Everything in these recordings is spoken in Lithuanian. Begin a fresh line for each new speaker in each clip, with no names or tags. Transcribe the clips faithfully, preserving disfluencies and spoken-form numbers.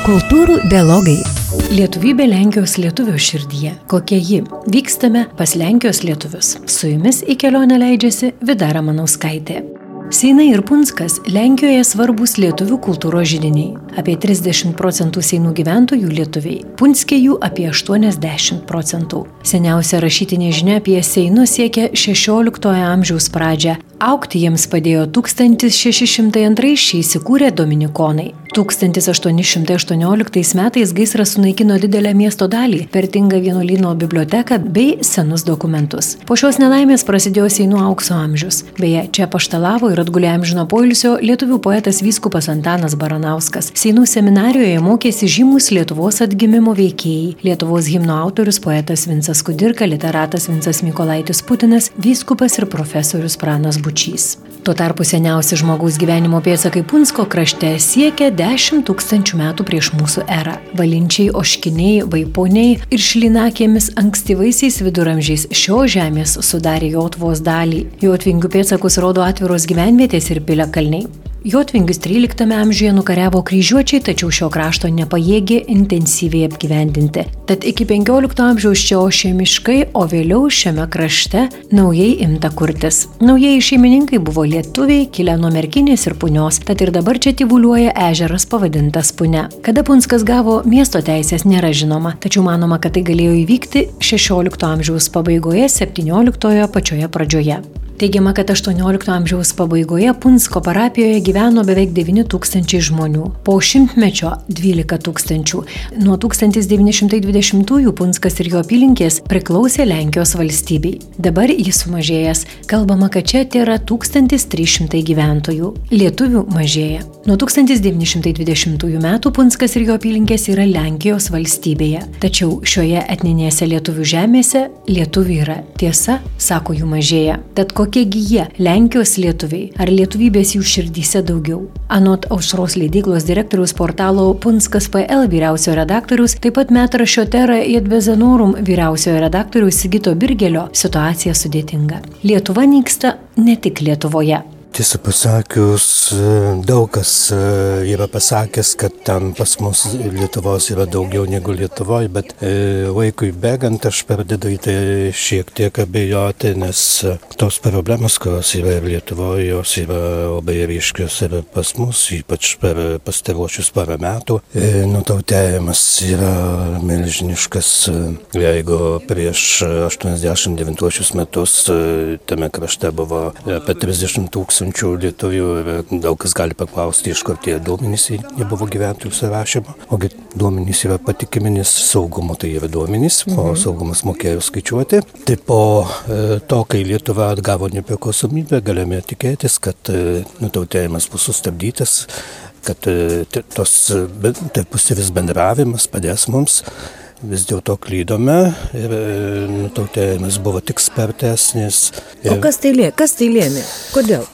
Kultūrų dialogai. Lietuvybė Lenkijos lietuvio širdyje. Kokia ji? Vykstame pas Lenkijos lietuvius. Su jumis į kelionę leidžiasi Vida Ramanauskaitė. Seinai ir Punskas Lenkijoje svarbus lietuvių kultūros židiniai. Apie trisdešimt procentų Seinų gyventojų lietuviai. Punske jų apie aštuoniasdešimt procentų. Seniausia rašytinė žinia apie Seinus siekia šešioliktojo amžiaus pradžią. Augti jiems padėjo tūkstantis šeši šimtai antrais čia įsikūrę dominikonai. tūkstantis aštuoni šimtai aštuonioliktais metais gaisras sunaikino didelę miesto dalį, vertingą vienuolyno biblioteką bei senus dokumentus. Po šios nelaimės prasidėjo Seinų aukso amžius. Beje, čia paštalavo ir atgulė amžino poilsio lietuvių poetas vyskupas Antanas Baranauskas. Seinų seminarijoje mokėsi žymus Lietuvos atgimimo veikėjai. Lietuvos himno autorius poetas Vincas Kudirka, literatas Vincas Mykolaitis Putinas, vyskupas ir profesorius Pranas Bučys. Tuo tarpu seniausi žmogaus gyvenimo pėdsakai Punsko krašte siekia dešimt tūkstančių metų prieš mūsų erą. Valinčiai, oškiniai, vaiponiai ir šlynakėmis ankstyvaisiais viduramžiais šio žemės sudarė Jotvos dalį. Jotvingių pėdsakus rodo atviros gyvenvietės ir piliakalniai. Jotvingius tryliktame amžiuje nukariavo kryžiuočiai, tačiau šio krašto nepajėgė intensyviai apgyvendinti. Tad iki penkiolikto amžiaus čia ošė miškai, o vėliau šiame krašte naujai imta kurtis. Naujieji šeimininkai buvo lietuviai, kilę nuo Merkinės ir Punios, tad ir dabar čia tyvuliuoja ežeras pavadintas Punia. Kada Punskas gavo miesto teisės nėra žinoma, tačiau manoma, kad tai galėjo įvykti šešiolikto amžiaus pabaigoje, septynioliktojo pačioje pradžioje. Teigiama, kad aštuoniolikto amžiaus pabaigoje Punsko parapijoje gyveno beveik devyni tūkstančiai žmonių. Po šimtmečio dvylika tūkstančių. Nuo tūkstantis devyni šimtai dvidešimtųjų Punskas ir jo apylinkės priklausė Lenkijos valstybei. Dabar jis sumažėjęs. Kalbama, kad čia tėra tūkstantis trys šimtai gyventojų. Lietuvių mažėja. Nuo tūkstantis devyni šimtai dvidešimtųjų metų Punskas ir jo apylinkės yra Lenkijos valstybėje. Tačiau šioje etninėse lietuvių žemėse lietuvių yra. Tiesa, sako, jų mažėja. Tad kokiegi jie, Lenkijos lietuviai, ar lietuvybės jų širdyse daugiau? Anot Aušros leidyklos direktoriaus portalo Punskas P L vyriausiojo redaktoriaus, taip pat metraščio Terra Jedvezenorum vyriausiojo redaktoriaus Sigito Birgelio, situacija sudėtinga. Lietuva nyksta ne tik Lietuvoje.
Tiesą pasakius, daug kas yra pasakęs, kad ten pas mus Lietuvos yra daugiau negu Lietuvoje, bet laikui bėgant aš pradedu į tai šiek tiek abejoti, nes tos problemos, kurios yra ir Lietuvoje, jos yra labai ryškios ir pas mus, ypač per pastaruosius porą metų. Nutautėjimas yra milžiniškas. Jeigu prieš aštuoniasdešimt devintuosius metus tame krašte buvo apie trisdešimt tūkstančių lietuvių ir daug kas gali paklausti, iš kur tie duomenys nebuvo gyventojų surašymo. Ogi duomenys yra patikimi, nes saugumo tai yra duomenys, mhm. O saugumas mokėjo skaičiuoti. Tai po to, kai Lietuva atgavo nepriklausomybę, galime tikėtis, kad nutautėjimas bus sustabdytas, kad tos tarpusavis bendravimas padės mums. Vis dėlto klydome ir nutautėjimas buvo tik spartesnis.
Ir... O kas tai lėmė? Kas tai lėmė? Kodėl?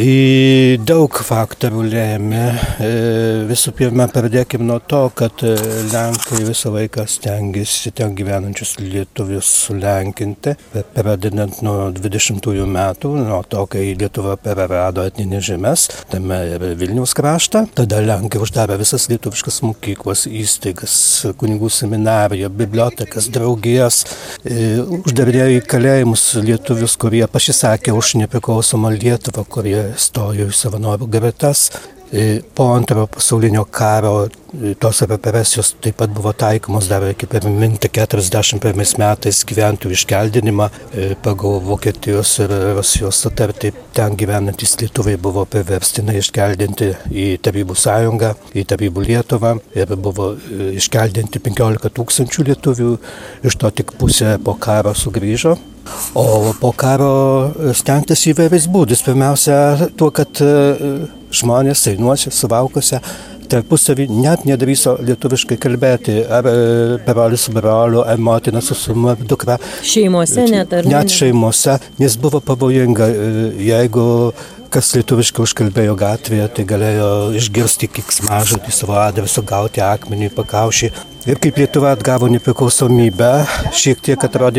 Į daug faktorių lėmė. Visų pirma, pradėkime nuo to, kad Lenkai visą laiką stengiasi ten gyvenančius lietuvius sulenkinti, pradedant nuo dvidešimtųjų metų, nuo to, kai Lietuva prarado etninės žemes, tame ir Vilniaus kraštą. Tada Lenkai uždarė visas lietuviškas mokyklas, įstaigas, kunigų seminariją, bibliotekas, draugijas, uždarinėjo į kalėjimus lietuvius, kurie pasisakė už nepriklausomą Lietuvą, kurie stojo į savanorių gretas. Po antrojo pasaulinio karo tos represijos taip pat buvo taikomos, dar reikia priminti keturiasdešimt pirmais metais gyventojų iškeldinimą pagal Vokietijos ir Rusijos sutartį. Ten gyvenantys lietuviai buvo priverstinai iškeldinti į Tarybų sąjungą, į Tarybų Lietuvą ir buvo iškeldinti penkiolika tūkstančių lietuvių, iš to tik pusė po karo sugrįžo. O po karo stengtis įvairiais būdais. Pirmiausia, tuo, kad žmonės Seinuose, Suvalkuose tarpusavį net nedrįso lietuviškai kalbėti, ar brolis su broliu, ar motina su sūnum, ar dukra.
Šeimose net, ar
net šeimose, nes buvo pavojinga, jeigu kas lietuviškai užkalbėjo gatvėje, tai galėjo išgirsti keiksmažodį savo adresu, gauti akmenį į pakaušį. Ir kaip Lietuva atgavo nepriklausomybę, šiek tiek atrodė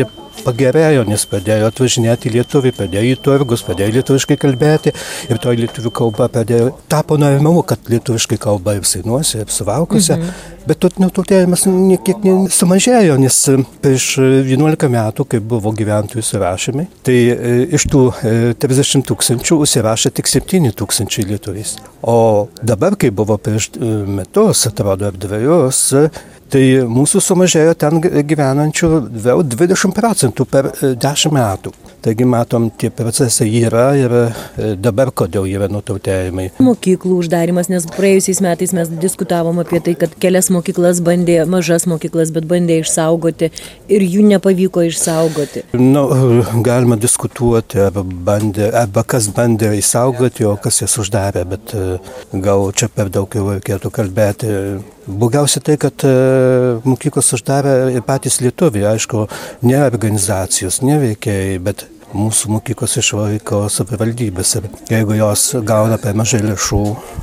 pagerėjo, nes pradėjo atvažinėti lietuviai, pradėjo į turgus, pradėjo lietuviškai kalbėti ir to lietuvių kalba pradėjo, tapo normalu, kad lietuviškai kalba ir Seinuose, ir Suvalkuose, mhm. bet tautinio tautėjimas niekiek sumažėjo, nes prieš vienuolika metų, kai buvo gyventojų surašymai, tai iš tų trisdešimt tūkstančių užsirašė tik septyni tūkstančiai lietuviais. O dabar, kai buvo prieš metus, atrodo, ar dvejus, tai mūsų sumažėjo ten gyvenančių vėl dvidešimt procentų per dešimt metų. Taigi, matom, tie procesai yra ir dabar kodėl yra nutautėjimai.
Mokyklų uždarimas, nes praėjusiais metais mes diskutavom apie tai, kad kelias mokyklas bandė, mažas mokyklas, bet bandė išsaugoti ir jų nepavyko išsaugoti.
Nu, galima diskutuoti, arba, bandė, arba kas bandė išsaugoti, o kas jas uždarė, bet gal čia per daug jau reikėtų kalbėti. Blogiausia tai, kad mokyklos uždarė ir patys lietuviai, aišku, ne organizacijos, ne veikėjai, bet mūsų mokyklos išlaiko savivaldybės. Ir jeigu jos gauna per mažai lėšų,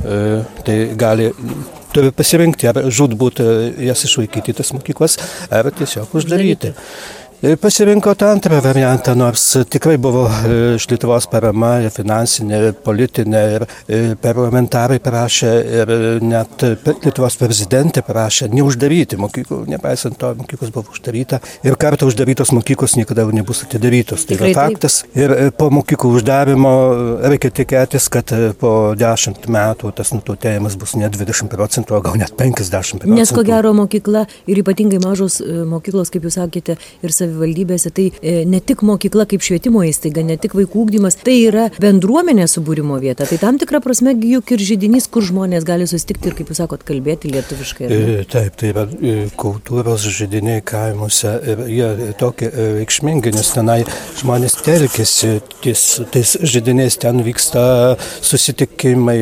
tai gali, turi pasirinkti, ar žūtbūt jas išlaikyti tas mokyklas, ar tiesiog uždaryti. Pasirinko tą antrą variantą, nors tikrai buvo iš Lietuvos parama ir finansinė, ir politinė, ir parlamentarai prašė, ir net Lietuvos prezidentė prašė neuždaryti mokyklų, nepaisant to, mokyklos buvo uždaryta. Ir kartą uždarytos mokyklos niekada nebus atidarytos. Tai yra faktas. Ir po mokyklų uždarimo reikia tikėtis, kad po dešimt metų tas nutautėjimas bus ne dvidešimt procentų, o gal net penkiasdešimt procentų.
Nes ko gero mokykla ir ypatingai mažos mokyklos, kaip jūs sakėte, ir savi valdybėse, tai e, ne tik mokykla kaip švietimo įstaiga, ne tik vaikų ugdymas, tai yra bendruomenė subūrimo vieta. Tai tam tikra prasme juk ir židinys, kur žmonės gali susitikti ir, kaip jūs sakot, kalbėti lietuviškai.
E, taip, tai yra kultūros židiniai kaimuose ir jie tokie reikšmingi, nes tenai žmonės telkėsi, ties, tais židiniais ten vyksta susitikimai,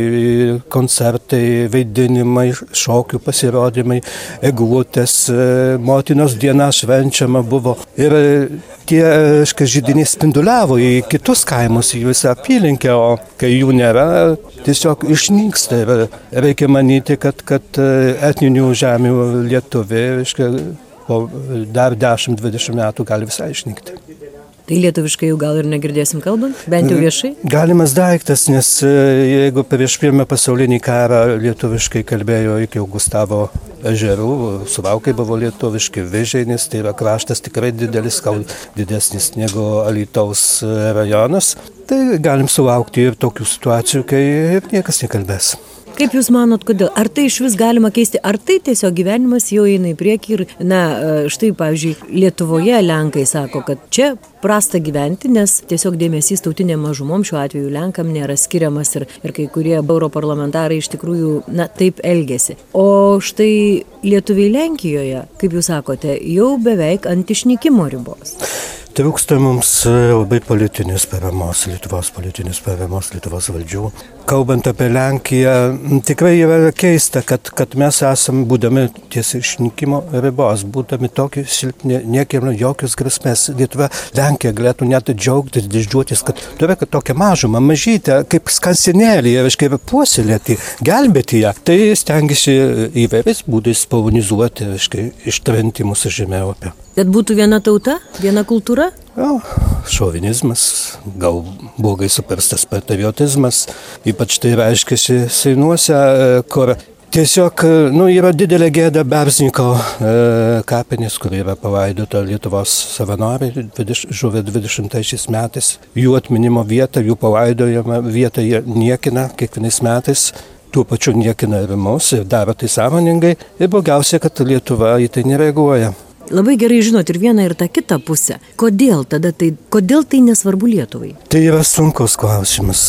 koncertai, vaidinimai, šokių pasirodymai, eglutės, motinos diena švenčiama buvo. Ir tie židiniai spinduliavo į kitus kaimus, į visą apylinkę, o kai jų nėra, tiesiog išnyksta. Ir reikia manyti, kad, kad etninių žemių lietuviai po dar dešimt dvidešimt metų gali visai išnykti.
Tai lietuviškai jau gal ir negirdėsim kalbant, bent jau viešai?
Galimas daiktas, nes jeigu prieš pirmą pasaulinį karą lietuviškai kalbėjo iki Augustavo ežerų, Suvalkai buvo lietuviški, Vižainis, tai yra kraštas tikrai didelis, gal didesnis negu Alytaus rajonas, tai galim sulaukti ir tokių situacijų, kai niekas nekalbės.
Kaip Jūs manot, kodėl? Ar tai iš vis galima keisti? Ar tai tiesiog gyvenimas jau eina į priekį ir, na, štai, pavyzdžiui, Lietuvoje Lenkai sako, kad čia prasta gyventi, nes tiesiog dėmesys tautinėm mažumom, šiuo atveju Lenkam, nėra skiriamas ir, ir kai kurie europarlamentarai iš tikrųjų, na, taip elgesi. O štai lietuviai Lenkijoje, kaip Jūs sakote, jau beveik ant išnykimo ribos.
Trūksta mums labai politinės paramos, Lietuvos politinės paramos, Lietuvos valdžių. Kalbant apie Lenkiją, tikrai yra keista, kad, kad mes esam, būdami ties išnykimo ribos, būdami tokie silpni, niekieno jokios grėsmės. Lietuva, Lenkija galėtų net džiaugtis, didžiuotis, kad turi tokią mažumą, mažytę, kaip skansinėlį, reiškia, puoselėti, gelbėti ją. Tai stengiasi įvairiais būdais polonizuoti, reiškia, ištrinti mūsų žemėlapį.
Kad būtų viena tauta, viena kultūra?
Ja, šovinizmas, gal blogai suprastas patriotizmas, ypač tai reiškiasi Seinuose, kur tiesiog, nu, yra didelė gėda Berzniko e, kapinės, kur yra palaidota Lietuvos savanoriai, žuvę dvidešimtaisiais metais. Jų atminimo vieta, jų palaidojama vieta jie niekina kiekvienais metais. Tuo pačiu niekina ir mus ir daro tai sąmoningai. Ir blogiausia, kad Lietuva į tai nereaguoja.
Labai gerai žinot ir vieną ir tą kitą pusę. Kodėl tada tai, kodėl tai nesvarbu Lietuvai?
Tai yra sunkus klausimas.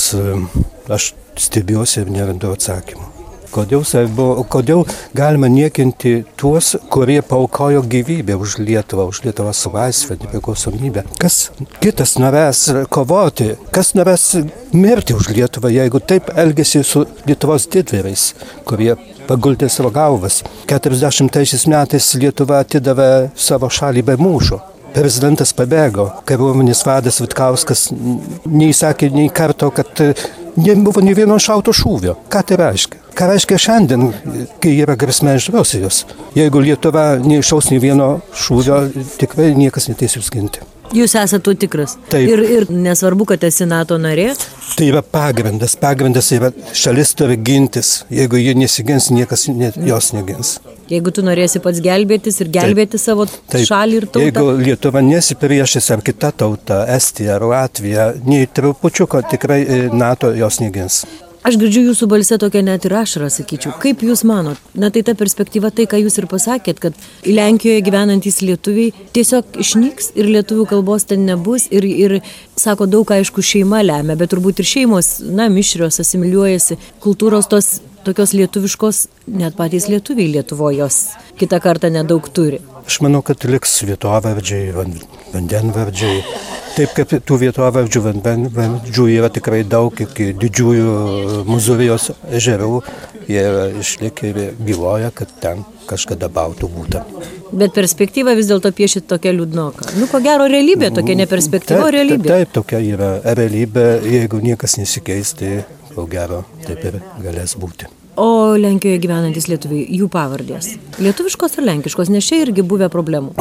Aš stebiuosi ir nerandu atsakymų. Kodėl, kodėl galima niekinti tuos, kurie paaukojo gyvybę už Lietuvą, už Lietuvos laisvę, nepriklausomybę? Kas kitas norės kovoti, kas norės mirti už Lietuvą, jeigu taip elgesi su Lietuvos didvyriais, kurie paguldė savo galvas. keturiasdešimtaisiais metais Lietuva atidavė savo šalį be mūšio. Prezidentas pabėgo, kariuomenės vadas Vitkauskas neįsakė nei karto, kad nebuvo nei vieno šauto šūvio. Ką tai reiškia? Ką reiškia šiandien, kai yra grėsmė iš Rusijos? Jeigu Lietuva neiššaus nei vieno šūvio, tikrai niekas neteis jūs ginti.
Jūs esate tuo tikras.
Taip.
Ir, ir nesvarbu, kad esi NATO narė?
Tai yra pagrindas. Pagrindas yra šalis turi gintis. Jeigu ji nesigins, niekas ne, jos negins.
Jeigu tu norėsi pats gelbėtis ir gelbėti Taip. savo
Taip.
šalį ir tautą.
Jeigu Lietuva nesipriešis ar kita tauta, Estija ar Latvija, nei trupučiuko tikrai NATO jos negins.
Aš girdžiu jūsų balse tokia net ir ašarą, sakyčiau. Kaip jūs manot? Na tai ta perspektyva, tai ką jūs ir pasakėt, kad Lenkijoje gyvenantys lietuviai tiesiog išnyks ir lietuvių kalbos ten nebus ir, ir sako, daug aišku šeima lemia, bet turbūt ir šeimos, na, mišrios, asimiliuojasi, kultūros tos tokios lietuviškos, net patys lietuviai Lietuvoje jos kitą kartą nedaug turi.
Aš manau, kad liks vietovardžiai, vandenvardžiai. Taip kaip tų vietovardžių, vandenvardžių yra tikrai daug, iki didžiųjų Muzuvijos ežerų, jie išlikę ir byloja, kad ten kažkada baltų būta.
Bet perspektyva vis dėlto piešit tokia liūdnoka. Nu, ko gero realybė, tokia ne perspektyva, o realybė.
Taip, taip, tokia yra realybė, jeigu niekas nesikeis, tai ko gero taip ir galės būti.
O Lenkijoje gyvenantis lietuviai, jų pavardės? Lietuviškos ar lenkiškos, nes čia irgi buvę problemų.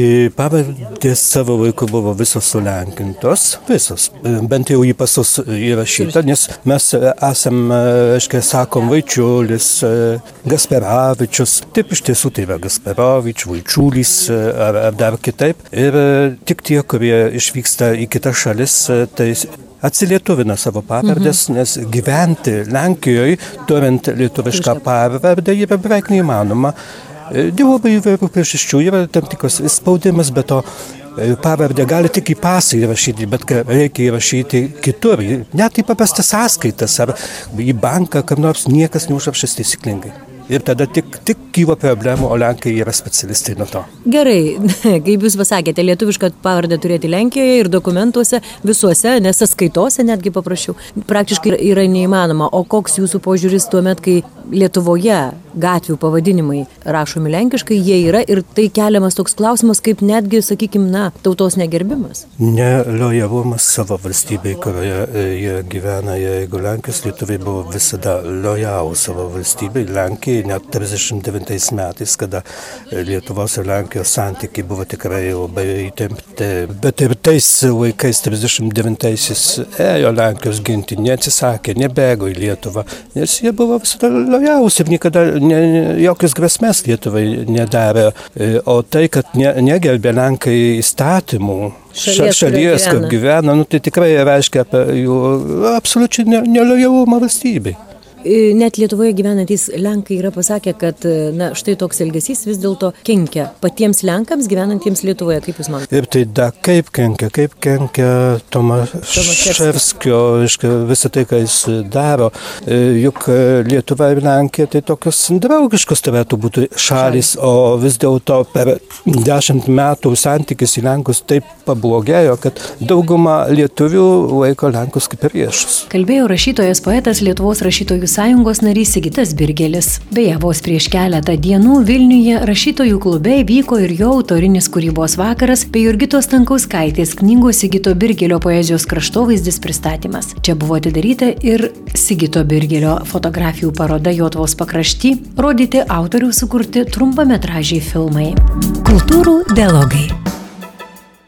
Pavardės savo laiku buvo visos sulenkintos, visos, bent jau į pasus įrašyta, nes mes esam, aiškiai, sakom, Vaičiulis, Gasperavičius, taip iš tiesų tai yra Gasperavič, Vaičiulis ar, ar dar kitaip. Ir tik tie, kurie išvyksta į kitas šalis, tai atsilietuvina savo pavardės, mhm. nes gyventi Lenkijoje, turint lietuvišką pavardę, yra beveik neįmanoma. Dėl labai įvairių priežasčių yra tam tikras spaudimas, bet to pavardę gali tik į pasą įrašyti, bet reikia įrašyti kitur. Net į paprastas sąskaitas ar į banką, kam nors niekas neužrašys taisyklingai. Ir tada tik, tik kyla problemų, o Lenkai yra specialistai nuo to.
Gerai, kaip jūs pasakėte, lietuvišką pavardę turėti Lenkijoje ir dokumentuose visuose, nes sąskaitose netgi paprašiau, praktiškai yra neįmanoma. O koks jūsų požiūris tuomet, kai Lietuvoje gatvių pavadinimai rašomi lenkiškai, jie yra ir tai keliamas toks klausimas, kaip netgi, sakykime, na, tautos negerbimas?
Nelojalumas savo valstybei, kurioje jie gyvena, jeigu Lenkijos lietuviai buvo visada lojalų savo valstybei, Lenkijai net trisdešimt devintais metais, kada Lietuvos ir Lenkijos santykiai buvo tikrai labai įtempti, bet ir tais laikais trisdešimt devintaisiais ėjo Lenkijos ginti, neatsisakė, nebėgo į Lietuvą, nes jie buvo visada lojalūs ir niekada ne, jokios grėsmės Lietuvai nedarė, o tai, kad ne, negerbė Lenkai įstatymų, šalies, šalies kur gyvena, nu, tai tikrai reiškia apie jų absoliučiai nelojalumą valstybei.
Net Lietuvoje gyvenantys Lenkai yra pasakę, kad na, štai toks elgesys vis dėlto kenkia patiems Lenkams gyvenantiems Lietuvoje, kaip jūs manote?
Ir tai da, kaip kenkia, kaip kenkia Tomaševskio, visą tai, ką jis daro. Juk Lietuva ir Lenkija tai tokios draugiškos turėtų būti šalis, o vis dėlto per dešimt metų santykis į Lenkus taip pablogėjo, kad dauguma lietuvių laiko Lenkus kaip priešus.
Kalbėjo rašytojas poetas Lietuvos rašytojų sąjungos narys Sigitas Birgelis. Beje, vos prieš keletą dienų Vilniuje rašytojų klube vyko ir jo autorinis kūrybos vakaras bei Jurgitos Stankauskaitės knygos Sigito Birgelio poezijos kraštovaizdis pristatymas. Čia buvo atidaryta ir Sigito Birgelio fotografijų paroda Jotvos pakrašty, rodyti autorių sukurti trumpametražiai filmai. Kultūrų dialogai.